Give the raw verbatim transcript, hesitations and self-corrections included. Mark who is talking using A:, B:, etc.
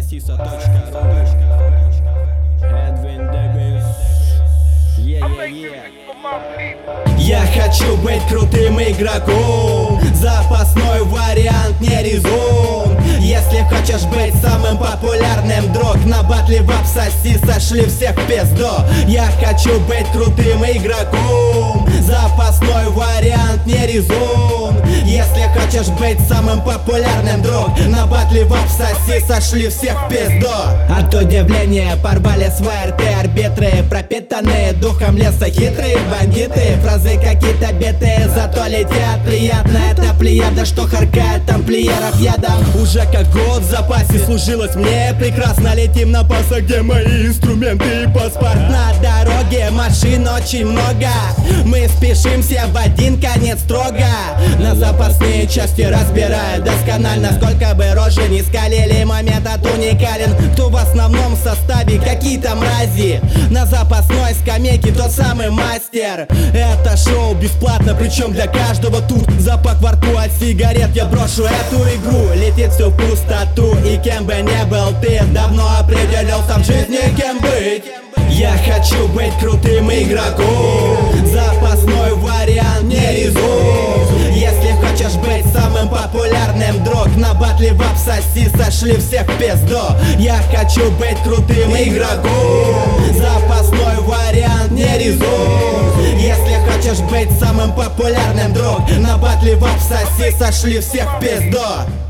A: сиса.ру. Эдвин Дэвис. Я хочу быть крутым игроком, запасной вариант не резон. Если хочешь быть самым популярным, друг, на батле в обсоси сошли всех в пизду. Я хочу быть крутым игроком, запасной вариант не резон. Если хочешь быть самым популярным, друг, на батле в обсоси сошли всех в пизду. От удивления порвали с ВРТ арбитры, пропитанные духом леса хитрые бандиты. Фразы какие-то битые, зато летят приятно. Это плеяда, что харкает тамплиеров ядом. Уже как год в запасе служилось мне прекрасно. Летим на паса, где мои инструменты и паспорт. На дороге машин очень много, мы спешим все в один конец строго. На запасные части разбирая досконально, сколько бы рожи не скалили, момент от уникален. Кто в основном составе какие-то мрази, на запасной скамейке тот самый мастер. Это шоу бесплатно, причем для каждого тут. Запах во рту от сигарет, я брошу эту игру. Летит все в пустоту, и кем бы не был ты, давно определился в жизни кем быть. Я хочу быть крутым игроком, запасной вариант не резон. Если хочешь быть самым популярным, друг, на батле в обсоси сошли всех в пизду. Я хочу быть крутым игроком, запасной вариант не резон. Если хочешь быть самым популярным, друг, на батле в обсоси сошли всех в пизду.